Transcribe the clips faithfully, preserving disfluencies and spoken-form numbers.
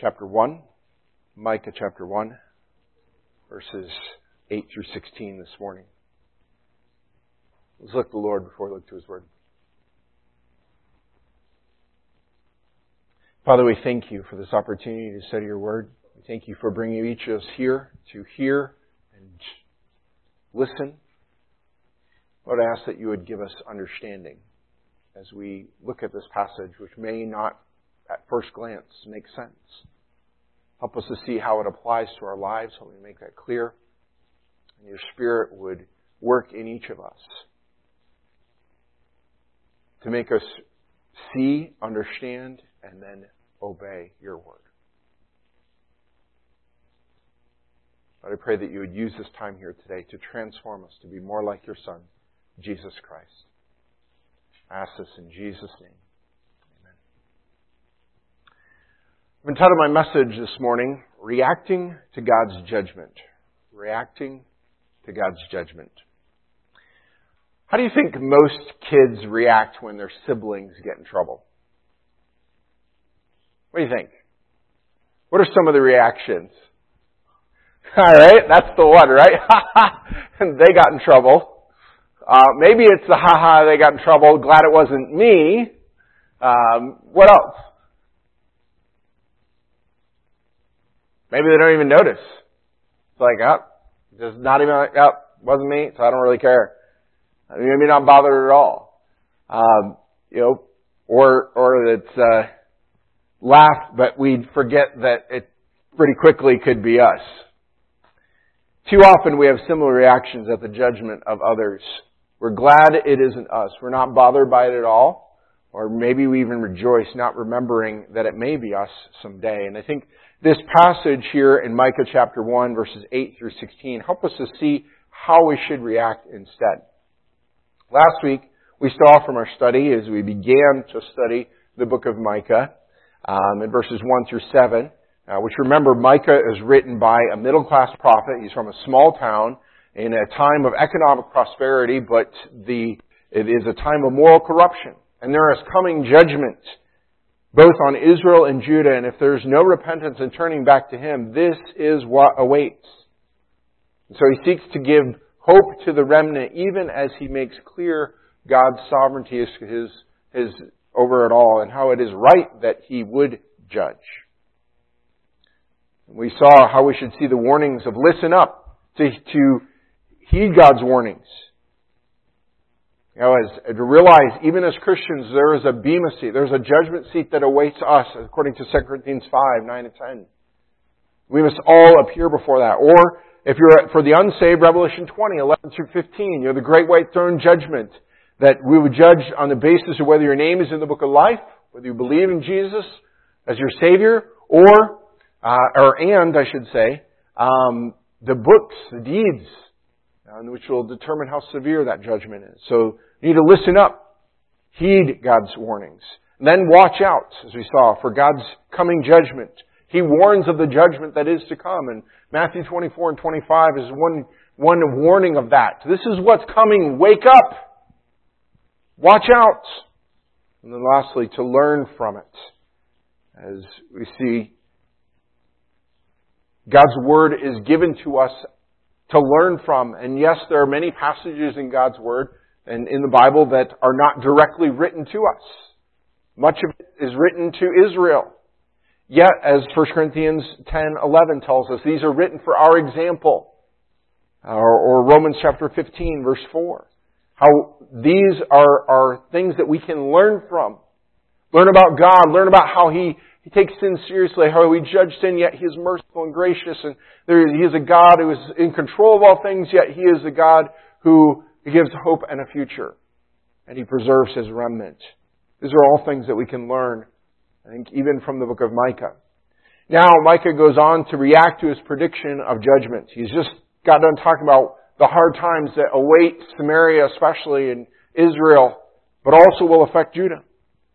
chapter one, Micah chapter one, verses eight through sixteen this morning. Let's look to the Lord before we look to His Word. Father, we thank You for this opportunity to study Your Word. We thank You for bringing each of us here to hear and listen. Lord, I ask that You would give us understanding as we look at this passage, which may not at first glance make sense. Help us to see how it applies to our lives. Help me make that clear. And Your Spirit would work in each of us to make us see, understand, and then obey Your Word. Lord, I pray that You would use this time here today to transform us to be more like Your Son, Jesus Christ. I ask this in Jesus' name. Amen. I've entitled my message this morning, Reacting to God's Judgment. Reacting to God's Judgment. How do you think most kids react when their siblings get in trouble? What do you think? What are some of the reactions? All right, that's the one, right? And they got in trouble. Uh, maybe it's the ha-ha, they got in trouble, glad it wasn't me. Um, what else? Maybe they don't even notice. It's like, oh, just not even like, oh, wasn't me, so I don't really care. I mean, maybe not bothered at all. Um, you know, or, or it's, uh, laugh, but we'd forget that it pretty quickly could be us. Too often we have similar reactions at the judgment of others. We're glad it isn't us. We're not bothered by it at all. Or maybe we even rejoice, not remembering that it may be us someday. And I think this passage here in Micah chapter one, verses eight through sixteen, help us to see how we should react instead. Last week, we saw from our study as we began to study the book of Micah, um, in verses one through seven, uh, which remember Micah is written by a middle-class prophet. He's from a small town in a time of economic prosperity, but the it is a time of moral corruption. And there is coming judgment both on Israel and Judah, and if there's no repentance and turning back to Him, this is what awaits. And so He seeks to give hope to the remnant, even as He makes clear God's sovereignty is His, His over it all, and how it is right that He would judge. We saw how we should see the warnings of listen up, to, to heed God's warnings. You know, as to realize, even as Christians, there is a bema seat, there's a judgment seat that awaits us, according to Second Corinthians five, nine and ten. We must all appear before that. Or, if you're for the unsaved, Revelation twenty, eleven through fifteen, you know, the great white throne judgment, that we would judge on the basis of whether your name is in the book of life, whether you believe in Jesus as your Savior, or, uh, or and, I should say, um, the books, the deeds, uh, which will determine how severe that judgment is. So, you need to listen up, heed God's warnings, and then watch out, as we saw, for God's coming judgment. He warns of the judgment that is to come, and Matthew twenty-four and twenty-five is one, one warning of that. This is what's coming. Wake up! Watch out! And then lastly, to learn from it. As we see, God's Word is given to us to learn from. And yes, there are many passages in God's Word and in the Bible that are not directly written to us. Much of it is written to Israel. Yet, as First Corinthians ten eleven tells us, these are written for our example. Or, or Romans chapter fifteen, verse four. How these are, are things that we can learn from. Learn about God. Learn about how He, he takes sin seriously. How He judged sin, yet He is merciful and gracious. And there, He is a God who is in control of all things, yet He is a God who gives hope and a future. And He preserves His remnant. These are all things that we can learn, I think, even from the book of Micah. Now, Micah goes on to react to his prediction of judgment. He's just got done talking about the hard times that await Samaria, especially in Israel, but also will affect Judah.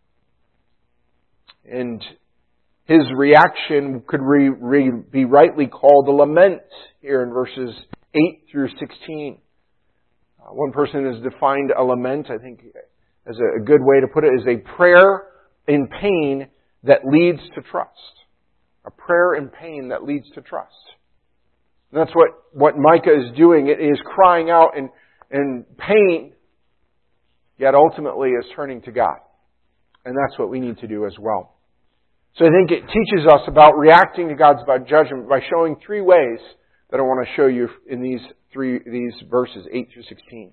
And his reaction could re, re, be rightly called a lament here in verses eight through sixteen. Uh, one person has defined a lament, I think, as a, a good way to put it, is a prayer in pain that leads to trust. A prayer and pain that leads to trust. And that's what, what Micah is doing. It is crying out in, in pain, yet ultimately is turning to God. And that's what we need to do as well. So I think it teaches us about reacting to God's judgment by showing three ways that I want to show you in these three these verses, eight through sixteen.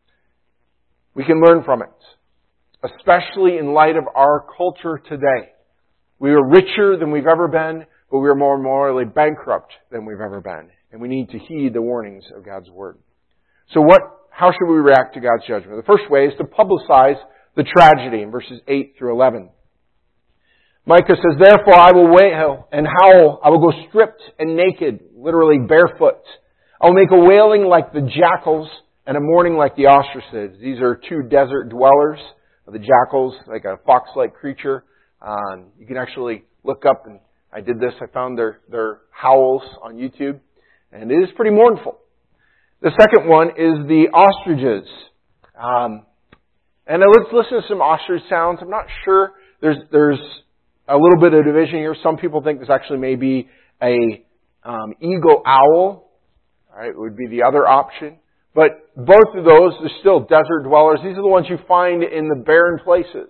We can learn from it, especially in light of our culture today. We are richer than we've ever been, but we are more morally bankrupt than we've ever been. And we need to heed the warnings of God's Word. So what? How should we react to God's judgment? The first way is to publicize the tragedy in verses eight through eleven. Micah says, "Therefore I will wail and howl. I will go stripped and naked," literally barefoot. "I will make a wailing like the jackals and a mourning like the ostriches." These are two desert dwellers. The jackals, like a fox-like creature. Um, you can actually look up, and I did this. I found their, their howls on YouTube. And it is pretty mournful. The second one is the ostriches. Um, and let's listen to some ostrich sounds. I'm not sure. There's there's a little bit of division here. Some people think this actually may be a um, eagle owl. All right, it would be the other option. But both of those are still desert dwellers. These are the ones you find in the barren places,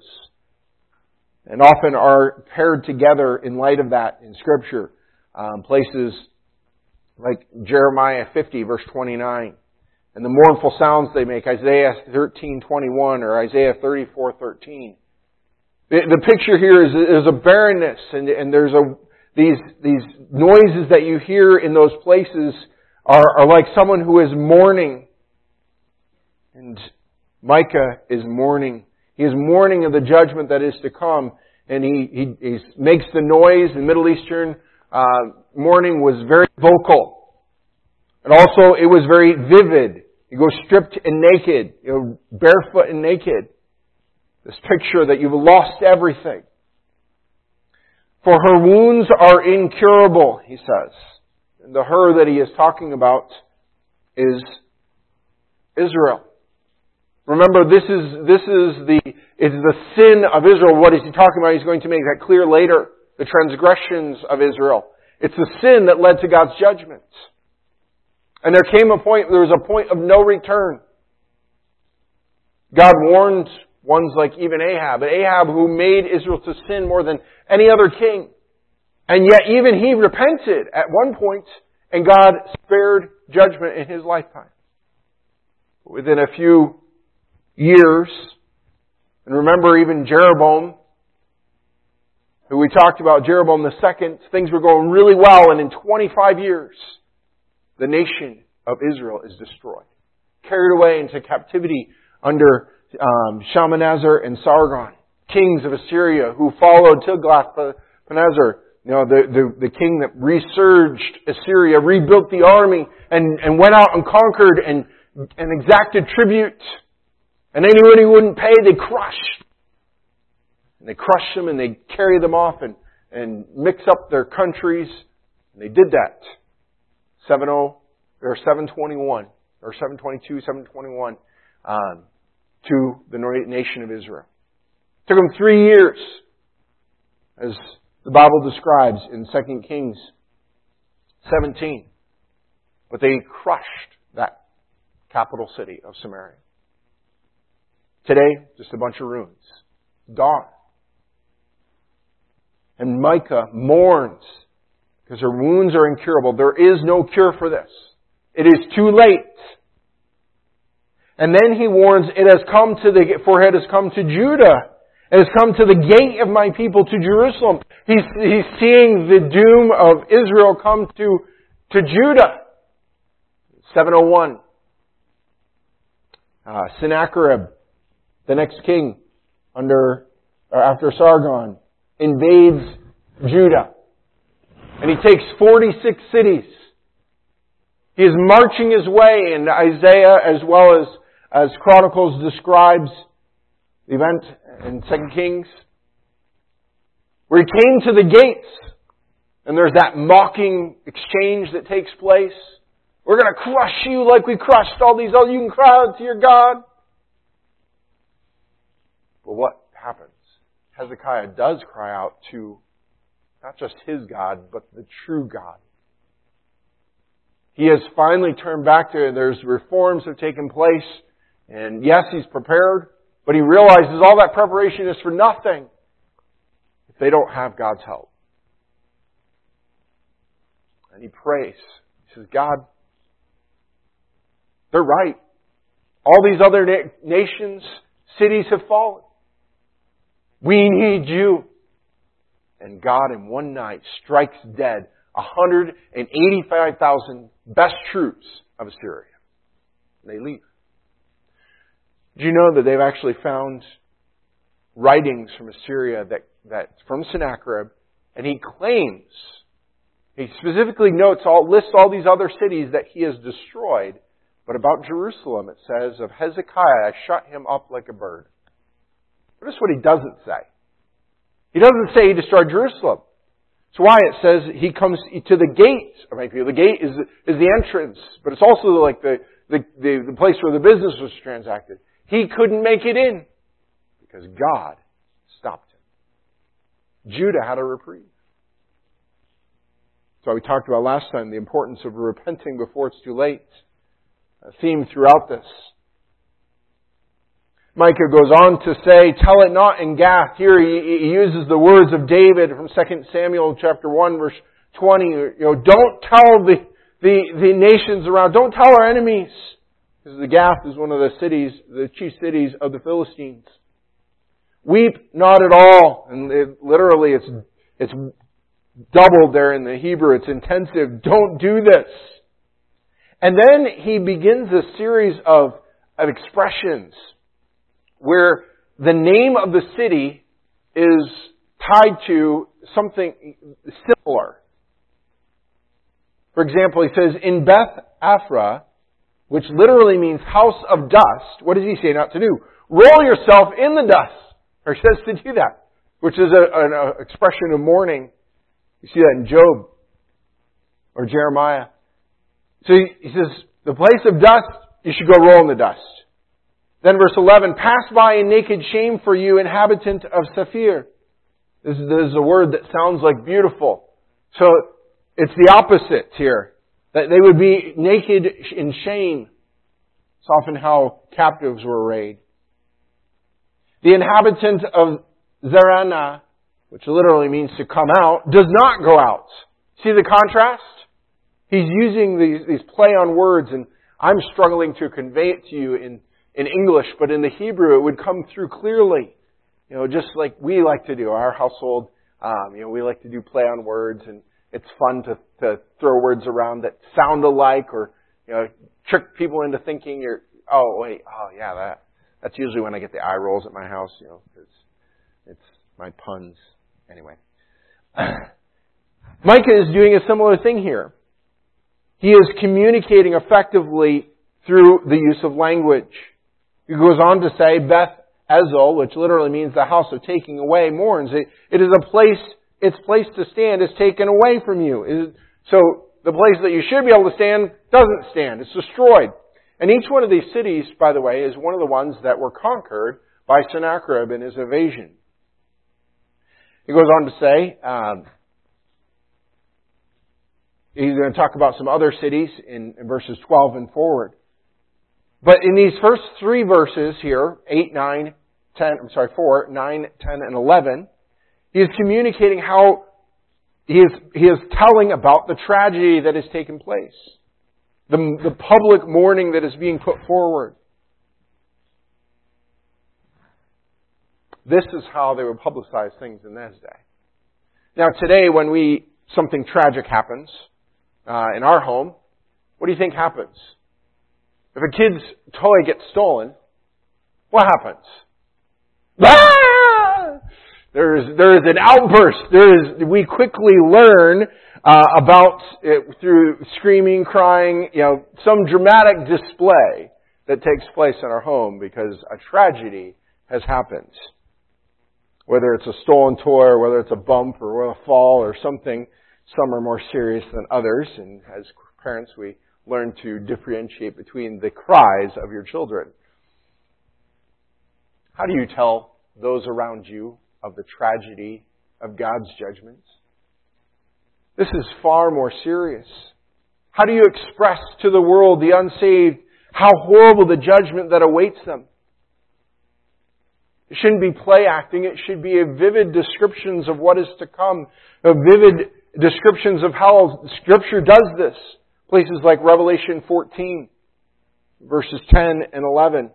and often are paired together in light of that in Scripture. Um, places like Jeremiah fifty, verse twenty-nine. And the mournful sounds they make, Isaiah thirteen twenty-one or Isaiah thirty-four thirteen. The, the picture here is, is a barrenness, and, and there's a these these noises that you hear in those places are, are like someone who is mourning. And Micah is mourning. He is mourning of the judgment that is to come, and he he, he makes the noise. The Middle Eastern uh, mourning was very vocal, and also it was very vivid. You go stripped and naked, you know, barefoot and naked. This picture that you've lost everything. For her wounds are incurable, he says. And the her that he is talking about is Israel. Remember, this is this is the is the sin of Israel. What is he talking about? He's going to make that clear later. The transgressions of Israel. It's the sin that led to God's judgment. And there came a point, there was a point of no return. God warned ones like even Ahab. Ahab who made Israel to sin more than any other king. And yet even he repented at one point, and God spared judgment in his lifetime. Within a few years, and remember even Jeroboam, who we talked about, Jeroboam the second, things were going really well, and in twenty-five years, the nation of Israel is destroyed. Carried away into captivity under um, Shalmaneser and Sargon, kings of Assyria who followed Tiglath-Pileser, you know, the, the, the king that resurged Assyria, rebuilt the army, and, and went out and conquered and, and exacted tribute. And anyone who wouldn't pay, they crushed. And they crushed them and they carry them off and, and mix up their countries. And they did that. seven oh or seven twenty-one or seven twenty-two, seven twenty-one um, to the nation of Israel. It took them three years, as the Bible describes in Second Kings seventeen. But they crushed that capital city of Samaria. Today, just a bunch of ruins. Gone. And Micah mourns because her wounds are incurable. There is no cure for this. It is too late. And then he warns, it has come to the, for it has come to Judah. It has come to the gate of my people, to Jerusalem. He's, he's seeing the doom of Israel come to, to Judah. seven oh one. Uh, Sennacherib, the next king under, or after Sargon, invades Judah. And he takes forty-six cities. He is marching his way, and Isaiah, as well as, as Chronicles describes the event in Second Kings, where he came to the gates, and there's that mocking exchange that takes place. We're going to crush you like we crushed all these other. You can cry out to your God. But what happens? Hezekiah does cry out to not just his God, but the true God. He has finally turned back to it. There's reforms have taken place. And yes, he's prepared, but he realizes all that preparation is for nothing if they don't have God's help. And he prays. He says, God, they're right. All these other na- nations, cities have fallen. We need you. And God in one night strikes dead one hundred eighty-five thousand best troops of Assyria. And they leave. Do you know that they've actually found writings from Assyria that, that from Sennacherib, and he claims, he specifically notes all, lists all these other cities that he has destroyed, but about Jerusalem it says, of Hezekiah I shut him up like a bird. Notice what he doesn't say. He doesn't say he destroyed Jerusalem. That's why it says he comes to the gate. The gate is, is the entrance, but it's also like the, the, the, the place where the business was transacted. He couldn't make it in because God stopped him. Judah had a reprieve. So we talked about last time the importance of repenting before it's too late. A theme throughout this. Micah goes on to say, tell it not in Gath. Here he, he uses the words of David from Second Samuel chapter one verse twenty. You know, don't tell the, the, the nations around, don't tell our enemies. Because the Gath is one of the cities, the chief cities of the Philistines. Weep not at all. And it, literally it's, it's doubled there in the Hebrew. It's intensive. Don't do this. And then he begins a series of, of expressions where the name of the city is tied to something similar. For example, he says, in Beth Aphrah, which literally means house of dust, what does he say not to do? Roll yourself in the dust. Or he says to do that, which is a, an a expression of mourning. You see that in Job or Jeremiah. So he, he says, the place of dust, you should go roll in the dust. Then verse eleven, pass by in naked shame for you, inhabitant of Saphir. This is, this is a word that sounds like beautiful. So it's the opposite here. That they would be naked in shame. It's often how captives were arrayed. The inhabitant of Zarana, which literally means to come out, does not go out. See the contrast? He's using these, these play on words, and I'm struggling to convey it to you in, in English, but in the Hebrew it would come through clearly. You know, just like we like to do. Our household, um, you know, we like to do play on words, and it's fun to, to throw words around that sound alike, or, you know, trick people into thinking you're, oh wait, oh yeah, that. That's usually when I get the eye rolls at my house, you know, because it's my puns. Anyway. Micah is doing a similar thing here. He is communicating effectively through the use of language. He goes on to say, Beth Ezel, which literally means the house of taking away, mourns. It, it is a place, its place to stand is taken away from you. It, so the place that you should be able to stand doesn't stand. It's destroyed. And each one of these cities, by the way, is one of the ones that were conquered by Sennacherib in his invasion. He goes on to say, um, he's going to talk about some other cities in, in verses twelve and forward. But in these first three verses here, eight, nine, ten, I'm sorry, four, nine, ten, and eleven, he is communicating how he is, he is telling about the tragedy that has taken place. The, the public mourning that is being put forward. This is how they would publicize things in this day. Now today, when we something tragic happens uh, in our home, what do you think happens? If a kid's toy gets stolen, what happens? Ah! There is there is an outburst. There is we quickly learn uh, about it through screaming, crying, you know, some dramatic display that takes place in our home because a tragedy has happened. Whether it's a stolen toy or whether it's a bump or a fall or something, some are more serious than others. And as parents, we learn to differentiate between the cries of your children. How do you tell those around you of the tragedy of God's judgments? This is far more serious. How do you express to the world, the unsaved, how horrible the judgment that awaits them? It shouldn't be play acting. It should be a vivid descriptions of what is to come. A vivid descriptions of how Scripture does this. Places like Revelation fourteen, verses ten and eleven.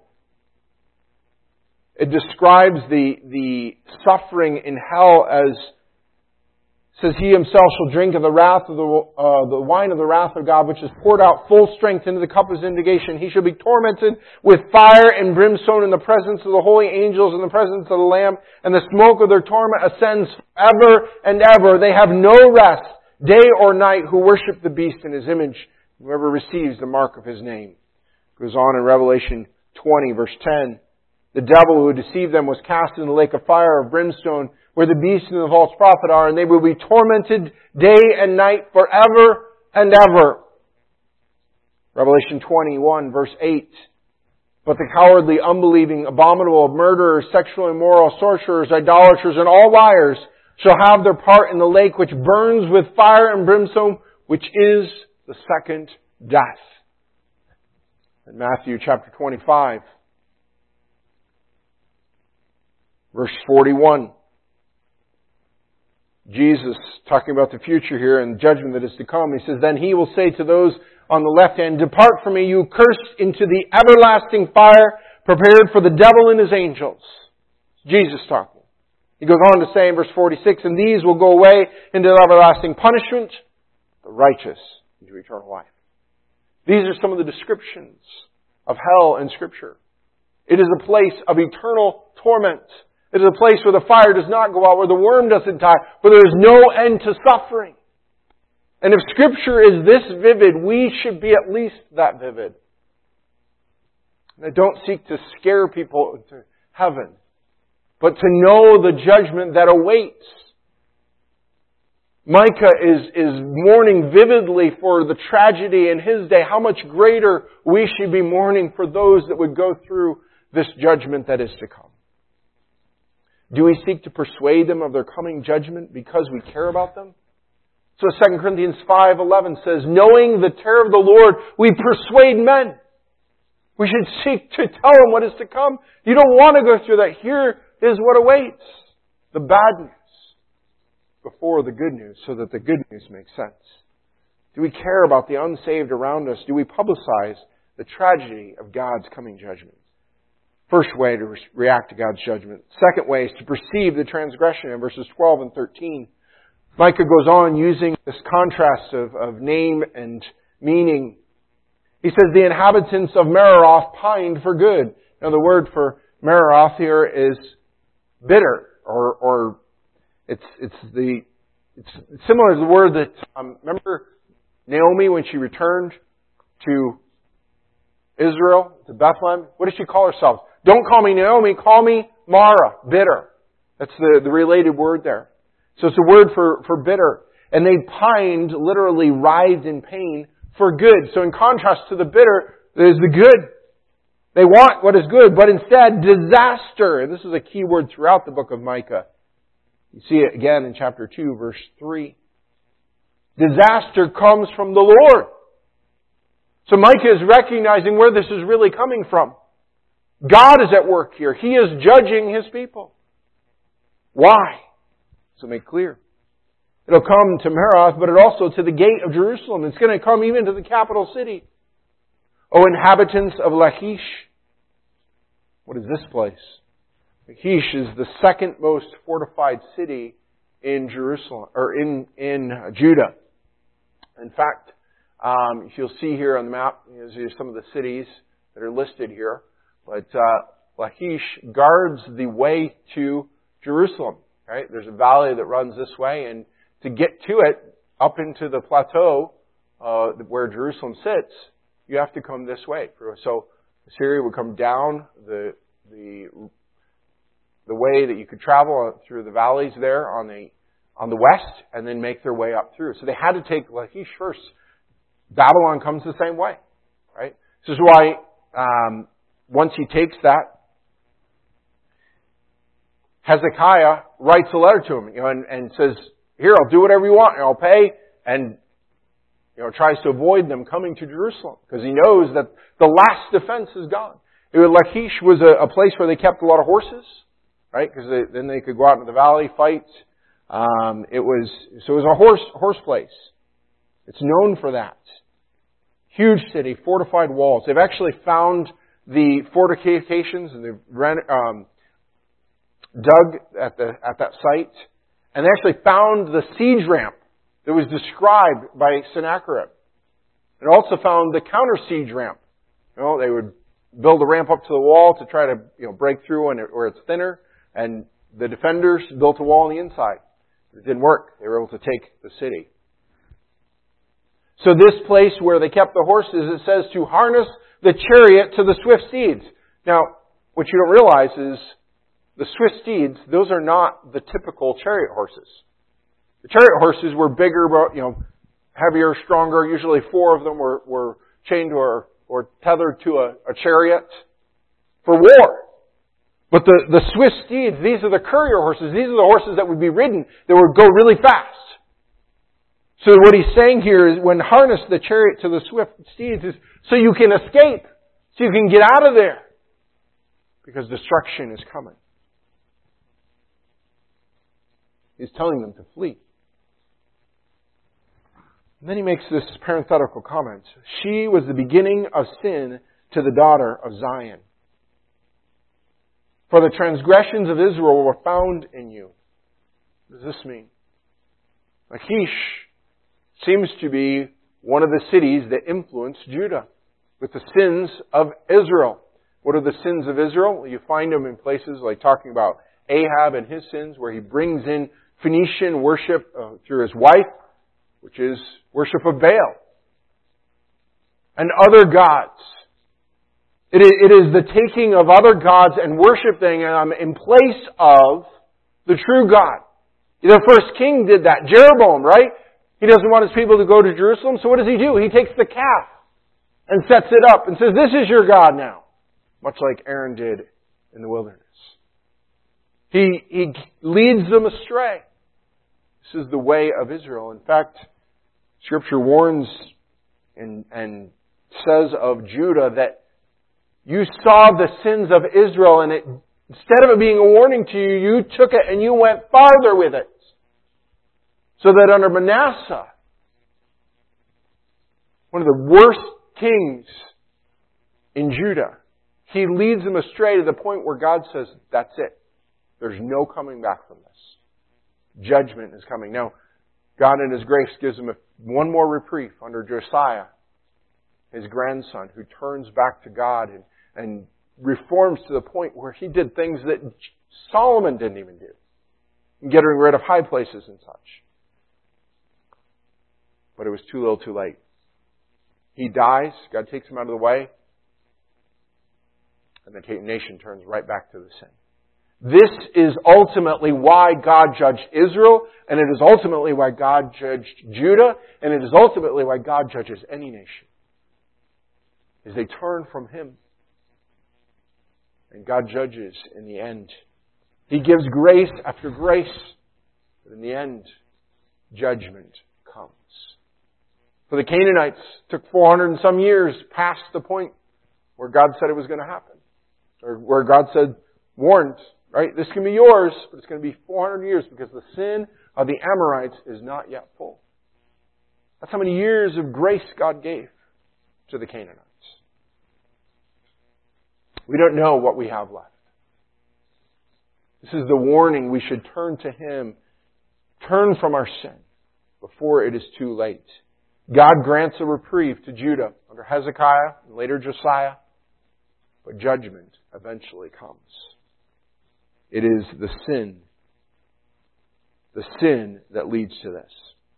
It describes the, the suffering in hell as, says, He Himself shall drink of the wrath of the, uh, the wine of the wrath of God, which is poured out full strength into the cup of His indignation. He shall be tormented with fire and brimstone in the presence of the holy angels, in the presence of the Lamb, and the smoke of their torment ascends ever and ever. They have no rest, day or night, who worship the beast in His image, whoever receives the mark of His name. It goes on in Revelation twenty, verse ten. The devil who deceived them was cast in the lake of fire of brimstone, where the beast and the false prophet are, and they will be tormented day and night forever and ever. Revelation twenty-one, verse eight. But the cowardly, unbelieving, abominable, murderers, sexually immoral, sorcerers, idolaters, and all liars shall have their part in the lake which burns with fire and brimstone, which is the second death. In Matthew chapter twenty-five, verse forty-one. Jesus, talking about the future here and the judgment that is to come, He says, Then He will say to those on the left hand, Depart from me, you cursed, into the everlasting fire prepared for the devil and his angels. Jesus talking. He goes on to say in verse forty-six, And these will go away into everlasting punishment, the righteous into eternal life. These are some of the descriptions of hell in Scripture. It is a place of eternal torment. It is a place where the fire does not go out, where the worm doesn't die, where there is no end to suffering. And if Scripture is this vivid, we should be at least that vivid. And I don't seek to scare people to heaven, but to know the judgment that awaits. Micah is, is mourning vividly for the tragedy in his day. How much greater we should be mourning for those that would go through this judgment that is to come. Do we seek to persuade them of their coming judgment because we care about them? So Second Corinthians five eleven says, Knowing the terror of the Lord, we persuade men. We should seek to tell them what is to come. You don't want to go through that. Here is what awaits. The bad news before the good news, so that the good news makes sense. Do we care about the unsaved around us? Do we publicize the tragedy of God's coming judgment? First way to re- react to God's judgment. Second way is to perceive the transgression in verses twelve and thirteen. Micah goes on using this contrast of, of name and meaning. He says, The inhabitants of Meraroth pined for good. Now the word for Meraroth here is bitter, or, or it's, it's the, it's similar to the word that, um, remember Naomi when she returned to Israel, to Bethlehem? What did she call herself? Don't call me Naomi, call me Mara, bitter. That's the, the related word there. So it's a word for, for bitter. And they pined, literally writhed in pain, for good. So in contrast to the bitter, there's the good. They want what is good, but instead disaster. And this is a key word throughout the book of Micah. You see it again in chapter two, verse three. Disaster comes from the Lord. So Micah is recognizing where this is really coming from. God is at work here. He is judging His people. Why? So make clear. It'll come to Meraroth, but it also to the gate of Jerusalem. It's going to come even to the capital city. O inhabitants of Lachish. What is this place? Lachish is the second most fortified city in Jerusalem, or in, in Judah. In fact, um, if you'll see here on the map, these are some of the cities that are listed here. But uh, Lachish guards the way to Jerusalem. Right? There's a valley that runs this way, and to get to it, up into the plateau uh, where Jerusalem sits, you have to come this way. So Assyria would come down the the the way that you could travel through the valleys there on the on the west, and then make their way up through. So they had to take Lachish first. Babylon comes the same way, right? This is why um, once he takes that, Hezekiah writes a letter to him, you know, and, and says, "Here, I'll do whatever you want, and I'll pay and you know, tries to avoid them coming to Jerusalem because he knows that the last defense is gone. It was, Lachish was a, a place where they kept a lot of horses, right? Because then they could go out into the valley, fight. Um, it was so it was a horse horse place. It's known for that. Huge city, fortified walls. They've actually found the fortifications and they've ran, um, dug at the at that site, and they actually found the siege ramp that was described by Sennacherib. It also found the counter siege ramp. You know, they would build a ramp up to the wall to try to you know break through when it, where it's thinner, and the defenders built a wall on the inside. It didn't work. They were able to take the city. So this place where they kept the horses, it says to harness the chariot to the swift steeds. Now, what you don't realize is the swift steeds, those are not the typical chariot horses. The chariot horses were bigger, you know, heavier, stronger. Usually four of them were, were chained or, or tethered to a, a chariot for war. But the, the swift steeds, these are the courier horses. These are the horses that would be ridden that would go really fast. So what he's saying here is when harness the chariot to the swift steeds is so you can escape. So you can get out of there. Because destruction is coming. He's telling them to flee. And then he makes this parenthetical comment. She was the beginning of sin to the daughter of Zion. For the transgressions of Israel were found in you. What does this mean? Lachish seems to be one of the cities that influenced Judah with the sins of Israel. What are the sins of Israel? Well, you find them in places like talking about Ahab and his sins, where he brings in Phoenician worship uh, through his wife, which is worship of Baal and other gods. It is, it is the taking of other gods and worshiping them in place of the true God. The first king did that. Jeroboam, right? He doesn't want his people to go to Jerusalem, so what does he do? He takes the calf and sets it up and says, this is your God now. Much like Aaron did in the wilderness. He, he leads them astray. This is the way of Israel. In fact, Scripture warns and, and says of Judah that you saw the sins of Israel, and it, instead of it being a warning to you, you took it and you went farther with it. So that under Manasseh, one of the worst kings in Judah, he leads them astray to the point where God says, that's it. There's no coming back from this. Judgment is coming. Now, God in His grace gives him a, one more reprieve under Josiah, his grandson, who turns back to God and, and reforms to the point where he did things that Solomon didn't even do. Getting rid of high places and such. But it was too little too late. He dies, God takes him out of the way, and the nation turns right back to the sin. This is ultimately why God judged Israel, and it is ultimately why God judged Judah, and it is ultimately why God judges any nation. Is they turn from Him. And God judges in the end. He gives grace after grace, but in the end, judgment comes. For the Canaanites, it took four hundred and some years past the point where God said it was going to happen. Or where God said, warned, right? This can be yours, but it's going to be four hundred years because the sin of the Amorites is not yet full. That's how many years of grace God gave to the Canaanites. We don't know what we have left. This is the warning. We should turn to Him. Turn from our sin before it is too late. God grants a reprieve to Judah under Hezekiah and later Josiah. But judgment eventually comes. It is the sin. The sin that leads to this.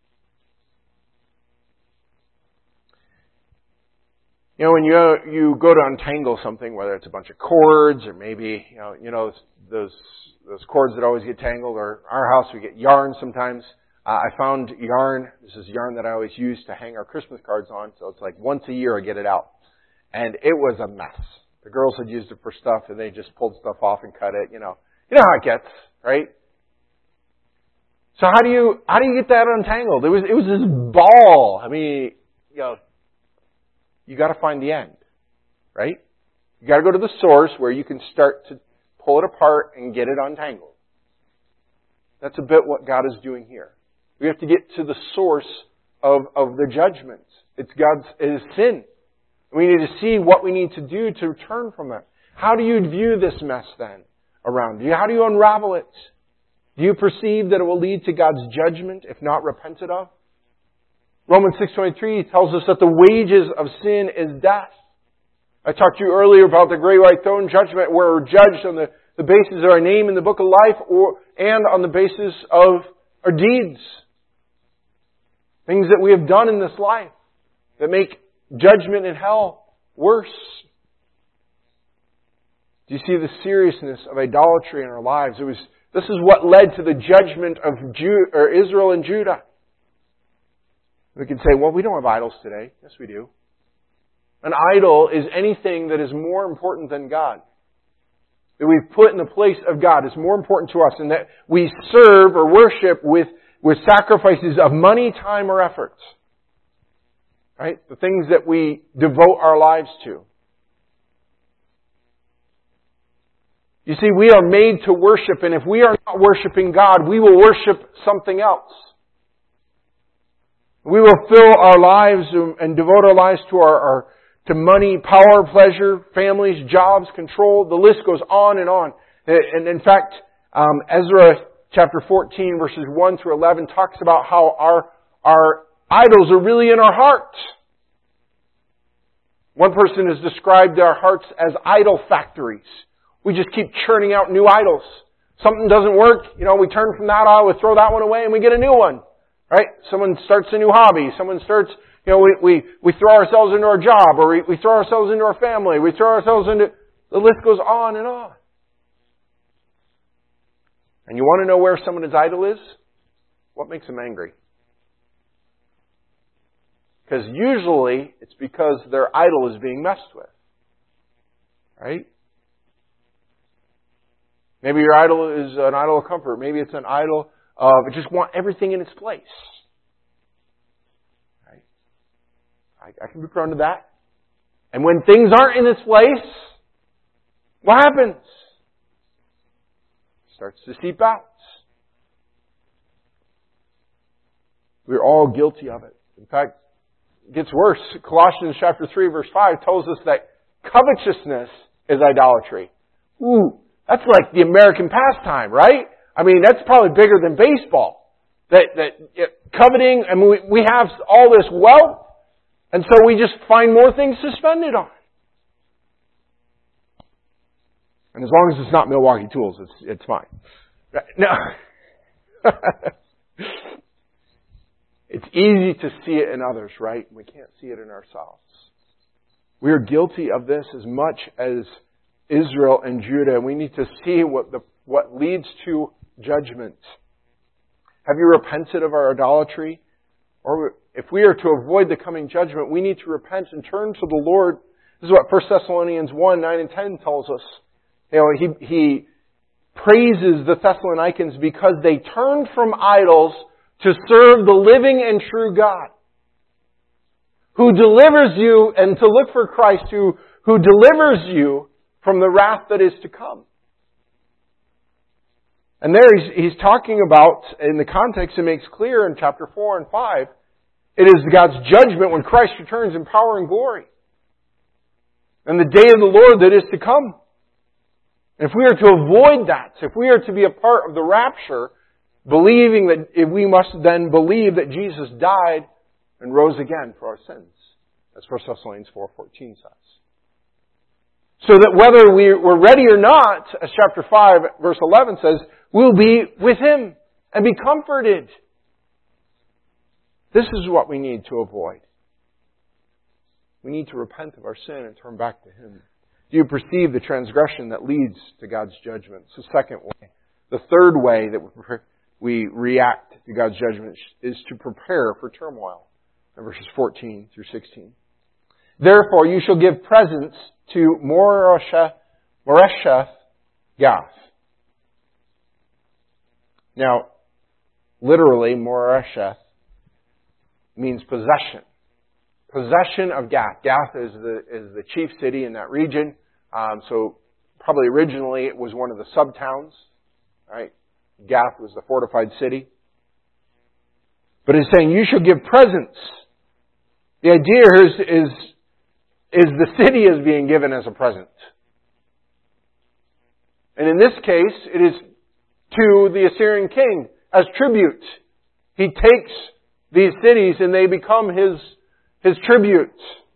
You know, when you you go to untangle something, whether it's a bunch of cords or maybe, you know, you know those those cords that always get tangled, or our house we get yarn sometimes. Uh, I found yarn. This is yarn that I always use to hang our Christmas cards on. So it's like once a year I get it out. And it was a mess. The girls had used it for stuff and they just pulled stuff off and cut it, you know. You know how it gets, right? So how do you how do you get that untangled? It was it was this ball. I mean, you know, you got to find the end, right? You got to go to the source where you can start to pull it apart and get it untangled. That's a bit what God is doing here. We have to get to the source of of the judgment. It's God's it is sin. We need to see what we need to do to turn from it. How do you view this mess then around you? How do you unravel it? Do you perceive that it will lead to God's judgment if not repented of? Romans six twenty-three tells us that the wages of sin is death. I talked to you earlier about the great white throne judgment where we're judged on the, the basis of our name in the book of life or and on the basis of our deeds. Things that we have done in this life that make judgment in hell worse. Do you see the seriousness of idolatry in our lives? It was This is what led to the judgment of Jew, or Israel and Judah. We can say, well, we don't have idols today. Yes, we do. An idol is anything that is more important than God. That we've put in the place of God is more important to us, and that we serve or worship with, with sacrifices of money, time, or effort. Right? The things that we devote our lives to. You see, we are made to worship, and if we are not worshiping God, we will worship something else. We will fill our lives and devote our lives to our, our to money, power, pleasure, families, jobs, control. The list goes on and on. And in fact, um, Ezra chapter fourteen, verses one through eleven, talks about how our our idols are really in our hearts. One person has described our hearts as idol factories. We just keep churning out new idols. Something doesn't work, you know, we turn from that idol, we throw that one away, and we get a new one. Right? Someone starts a new hobby. Someone starts, you know, we, we, we throw ourselves into our job, or we, we throw ourselves into our family. We throw ourselves into, the list goes on and on. And you want to know where someone's idol is? What makes them angry? Because usually it's because their idol is being messed with. Right? Maybe your idol is an idol of comfort. Maybe it's an idol of just want everything in its place. Right? I, I can be prone to that. And when things aren't in its place, what happens? It starts to seep out. We're all guilty of it. In fact, it gets worse. Colossians chapter three, verse five tells us that covetousness is idolatry. Ooh, that's like the American pastime, right? I mean, that's probably bigger than baseball. That that it, coveting, I mean, we, we have all this wealth, and so we just find more things to spend it on. And as long as it's not Milwaukee Tools, it's it's fine. No. It's easy to see it in others, right? We can't see it in ourselves. We are guilty of this as much as Israel and Judah. We need to see what the what leads to judgment. Have you repented of our idolatry? Or if we are to avoid the coming judgment, we need to repent and turn to the Lord. This is what First Thessalonians one, nine and ten tells us. You know, he, he praises the Thessalonians because they turned from idols to serve the living and true God, who delivers you, and to look for Christ, who, who delivers you from the wrath that is to come. And there he's, he's talking about, in the context it makes clear in chapter four and five, it is God's judgment when Christ returns in power and glory. And the day of the Lord that is to come. If we are to avoid that, if we are to be a part of the rapture, believing that if we must then believe that Jesus died and rose again for our sins, as First Thessalonians four fourteen says. So that whether we're ready or not, as chapter five, verse eleven says, we'll be with Him and be comforted. This is what we need to avoid. We need to repent of our sin and turn back to Him. Do you perceive the transgression that leads to God's judgment? It's the second way. The third way that we react to God's judgment is to prepare for turmoil. In verses fourteen through sixteen. Therefore, you shall give presents to Moresheth, Moresheth Gath. Now, literally, Moresheth, means possession. Possession of Gath. Gath is the is the chief city in that region. Um, so probably originally it was one of the sub-towns. Right? Gath was the fortified city. But it's saying you shall give presents. The idea here is, is, is the city is being given as a present. And in this case, it is to the Assyrian king as tribute. He takes these cities and they become his, his tribute.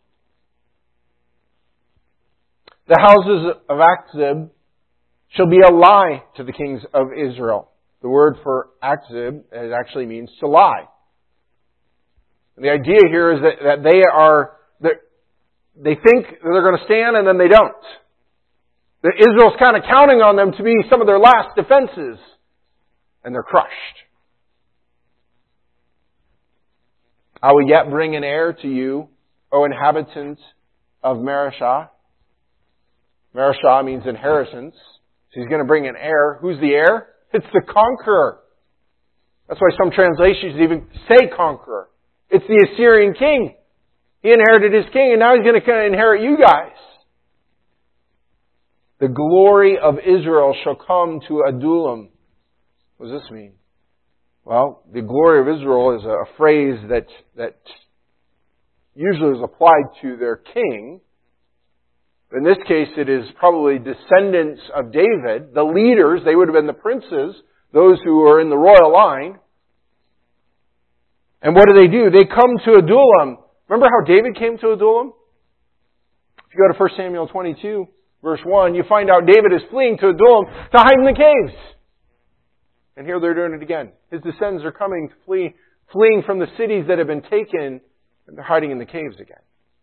The houses of Achzib shall be a lie to the kings of Israel. The word for Achzib it actually means to lie. And the idea here is that, that they are, they think that they're going to stand and then they don't. That Israel's kind of counting on them to be some of their last defenses. And they're crushed. I will yet bring an heir to you, O inhabitants of Mareshah. Mareshah means inheritance. So he's going to bring an heir. Who's the heir? It's the conqueror. That's why some translations even say conqueror. It's the Assyrian king. He inherited his king and now he's going to inherit you guys. The glory of Israel shall come to Adullam. What does this mean? Well, the glory of Israel is a phrase that, that usually is applied to their king. In this case, it is probably descendants of David, the leaders. They would have been the princes, those who are in the royal line. And what do they do? They come to Adullam. Remember how David came to Adullam? If you go to First Samuel twenty-two, verse one, you find out David is fleeing to Adullam to hide in the caves. And here they're doing it again. His descendants are coming to flee, fleeing from the cities that have been taken, and they're hiding in the caves again.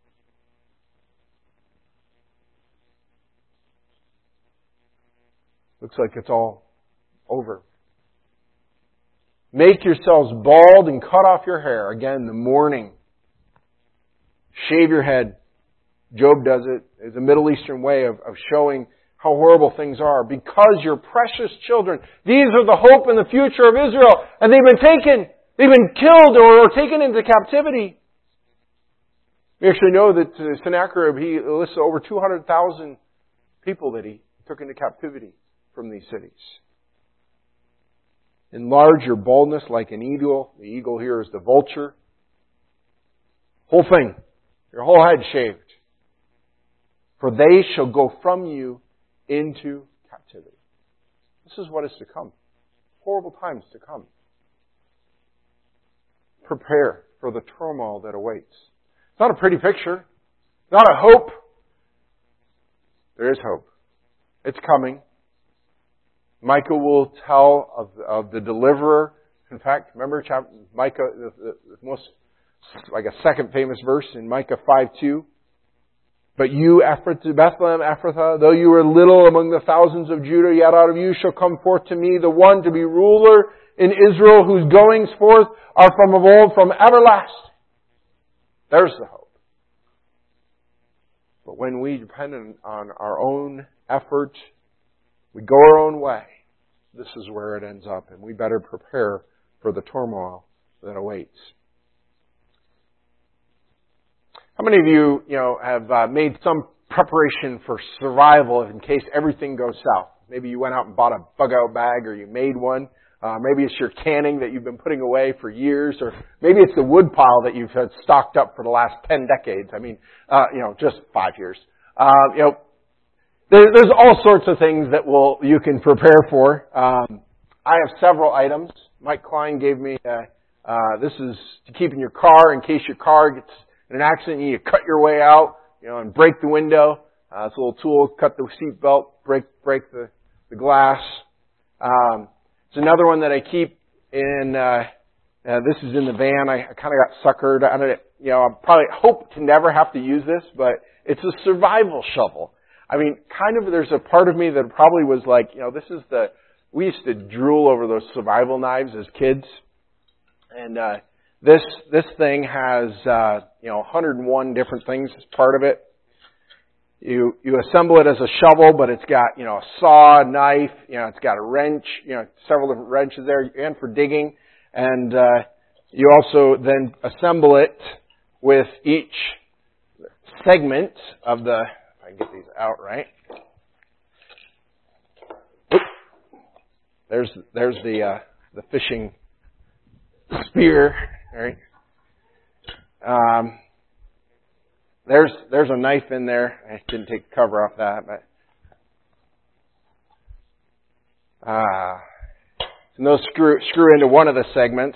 Looks like it's all over. Make yourselves bald and cut off your hair. Again, the mourning. Shave your head. Job does it. It's a Middle Eastern way of, of showing how horrible things are. Because your precious children, these are the hope and the future of Israel. And they've been taken. They've been killed or taken into captivity. We actually know that Sennacherib, he lists over two hundred thousand people that he took into captivity from these cities. Enlarge your baldness like an eagle. The eagle here is the vulture. Whole thing. Your whole head shaved. For they shall go from you into captivity. This is what is to come. Horrible times to come. Prepare for the turmoil that awaits. It's not a pretty picture. Not a hope. There is hope. It's coming. Micah will tell of, of the deliverer. In fact, remember chapter, Micah, the, the, the most, like a second famous verse in Micah five two. But you, Ephrathah, Bethlehem, Ephrathah, though you are little among the thousands of Judah, yet out of you shall come forth to me the one to be ruler in Israel, whose goings forth are from of old, from everlasting. There's the hope. But when we depend on our own effort, we go our own way, this is where it ends up, and we better prepare for the turmoil that awaits. How many of you, you know, have uh, made some preparation for survival in case everything goes south? Maybe you went out and bought a bug-out bag, or you made one. Uh, maybe it's your canning that you've been putting away for years, or maybe it's the wood pile that you've had stocked up for the last ten decades. I mean, uh, you know, just five years. Uh, you know, there, there's all sorts of things that will you can prepare for. Um, I have several items. Mike Klein gave me. Uh, uh, this is to keep in your car in case your car gets in an accident. You need to cut your way out, you know, and break the window. Uh, it's a little tool. Cut the seat belt. Break break the the glass. Um, It's another one that I keep in, uh, uh this is in the van. I, I kind of got suckered. I don't, you know, I probably hope to never have to use this, but it's a survival shovel. I mean, kind of, there's a part of me that probably was like, you know, this is the, we used to drool over those survival knives as kids. And, uh, this, this thing has, uh, you know, one hundred one different things as part of it. You, you assemble it as a shovel, but it's got, you know, a saw, a knife, you know, it's got a wrench, you know, several different wrenches there, and for digging. And uh, you also then assemble it with each segment of the, if I can get these out right. Oop. There's there's the uh, the fishing spear, right? Um, there's there's a knife in there. I didn't take the cover off that, but ah, uh, and those screw screw into one of the segments,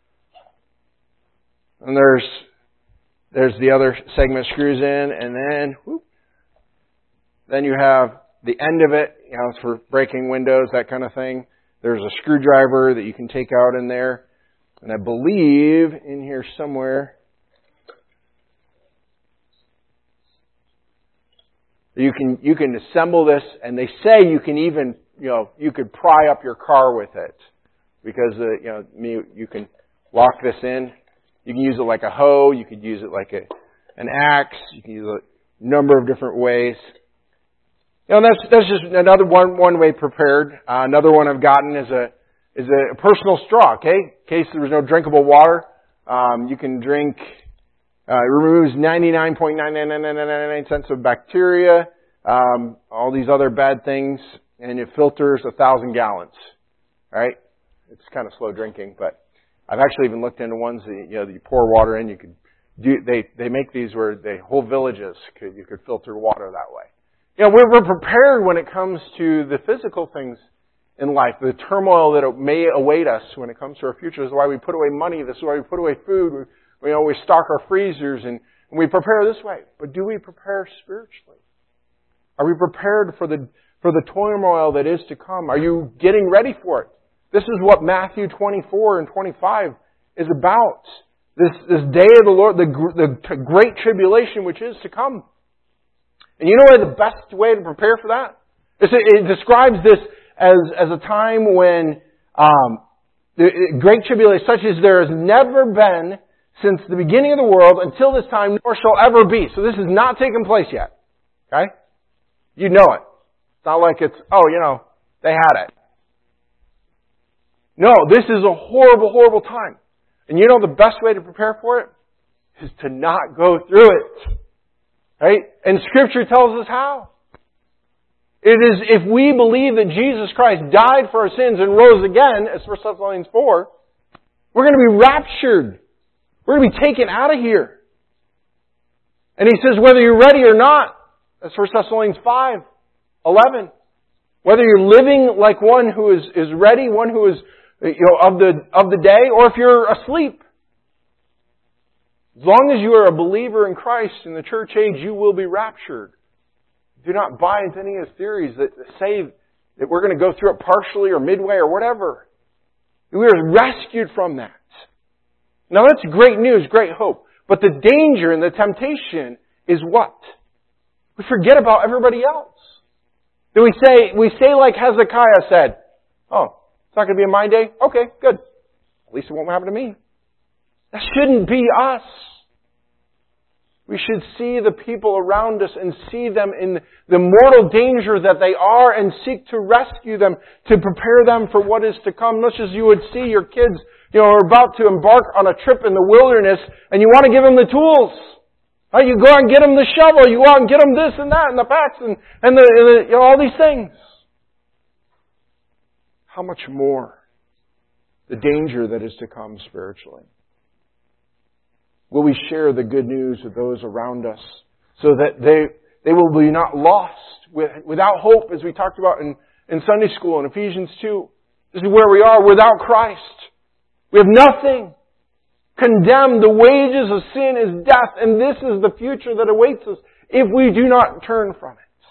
and there's there's the other segment screws in, and then whoop, then you have the end of it, you know, it's for breaking windows, that kind of thing. There's a screwdriver that you can take out in there. And I believe in here somewhere you can you can assemble this, and they say you can even, you know, you could pry up your car with it. Because, uh, you know, you, you can lock this in. You can use it like a hoe. You could use it like a an axe. You can use it a number of different ways. You know, that's that's just another one one way prepared. Uh, another one I've gotten is a is a personal straw. Okay, in case there was no drinkable water, um, you can drink. Uh, it removes ninety-nine point nine nine nine nine nine nine cents of bacteria, um, all these other bad things, and it filters a thousand gallons. All right, it's kind of slow drinking, but I've actually even looked into ones that, you know, that you pour water in. You could do. They they make these where they whole villages could you could filter water that way. You know, we're, we're prepared when it comes to the physical things in life, the turmoil that may await us when it comes to our future. This is why we put away money. This is why we put away food. We, we you know, we stock our freezers and, and we prepare this way. But do we prepare spiritually? Are we prepared for the for the turmoil that is to come? Are you getting ready for it? This is what Matthew twenty-four and twenty-five is about. This this day of the Lord, the, the great tribulation which is to come. And you know what the best way to prepare for that? It's, it describes this as, as a time when um, the great tribulation, such as there has never been since the beginning of the world until this time, nor shall ever be. So this has not taken place yet. Okay? You know it. It's not like it's, oh, you know, they had it. No, this is a horrible, horrible time. And you know the best way to prepare for it is to not go through it. Right? And Scripture tells us how. It is if we believe that Jesus Christ died for our sins and rose again, as First Thessalonians four, we're going to be raptured. We're going to be taken out of here. And he says whether you're ready or not, that's First Thessalonians five eleven. Whether you're living like one who is, is ready, one who is, you know, of the of the day, or if you're asleep. As long as you are a believer in Christ in the church age, you will be raptured. Do not buy into any of his theories that say that we're going to go through it partially or midway or whatever. We are rescued from that. Now that's great news, great hope. But the danger and the temptation is what? We forget about everybody else. Do we say, we say like Hezekiah said, oh, it's not going to be a my day? Okay, good. At least it won't happen to me. That shouldn't be us. We should see the people around us and see them in the mortal danger that they are and seek to rescue them, to prepare them for what is to come. Much as you would see your kids, you know, are about to embark on a trip in the wilderness and you want to give them the tools. Right? You go out and get them the shovel. You go out and get them this and that and the packs and, and, the, and the, you know, all these things. How much more the danger that is to come spiritually? Will we share the good news with those around us so that they they will be not lost with, without hope, as we talked about in, in Sunday school in Ephesians two. This is where we are without Christ. We have nothing. Condemned, the wages of sin is death, and this is the future that awaits us if we do not turn from it.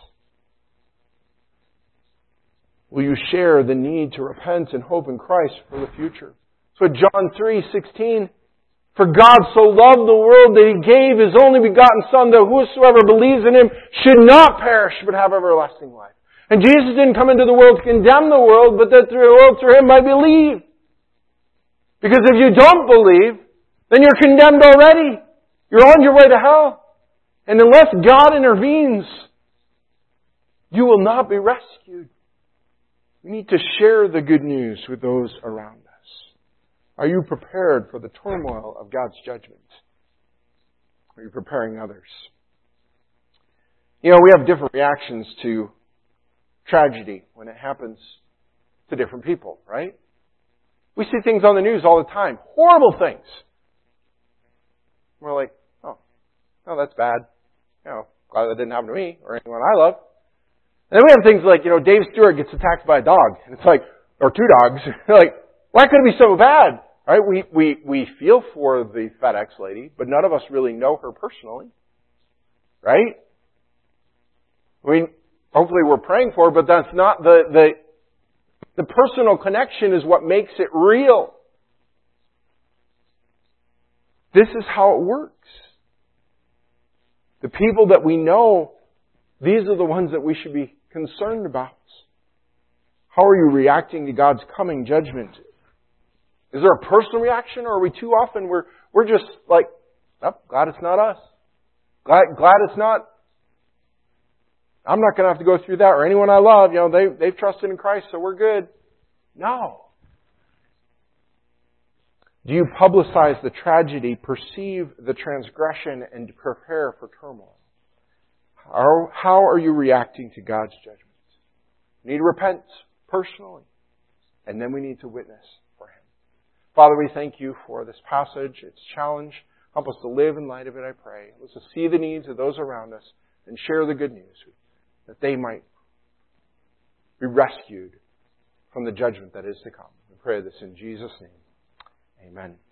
Will you share the need to repent and hope in Christ for the future? So John three sixteen, for God so loved the world that He gave His only begotten Son, that whosoever believes in Him should not perish but have everlasting life. And Jesus didn't come into the world to condemn the world, but that the world through Him might believe. Because if you don't believe, then you're condemned already. You're on your way to hell. And unless God intervenes, you will not be rescued. We need to share the good news with those around us. Are you prepared for the turmoil of God's judgment? Are you preparing others? You know, we have different reactions to tragedy when it happens to different people, right? We see things on the news all the time. Horrible things. We're like, oh, oh, that's bad. You know, glad that didn't happen to me or anyone I love. And then we have things like, you know, Dave Stewart gets attacked by a dog. And it's like, or two dogs. Like, why could it be so bad? Right? We, we, we feel for the FedEx lady, but none of us really know her personally. Right? I mean, hopefully we're praying for her, but that's not the, the, the personal connection is what makes it real. This is how it works. The people that we know, these are the ones that we should be concerned about. How are you reacting to God's coming judgment? Is there a personal reaction, or are we too often we're we're just like, oh, glad it's not us. Glad glad it's not. I'm not going to have to go through that, or anyone I love. You know, they they've trusted in Christ, so we're good. No. Do you publicize the tragedy, perceive the transgression, and prepare for turmoil? How, how are you reacting to God's judgment? We need to repent personally, and then we need to witness for Him. Father, we thank You for this passage, its challenge. Help us to live in light of it, I pray. Help us to see the needs of those around us and share the good news, that they might be rescued from the judgment that is to come. We pray this in Jesus' name. Amen.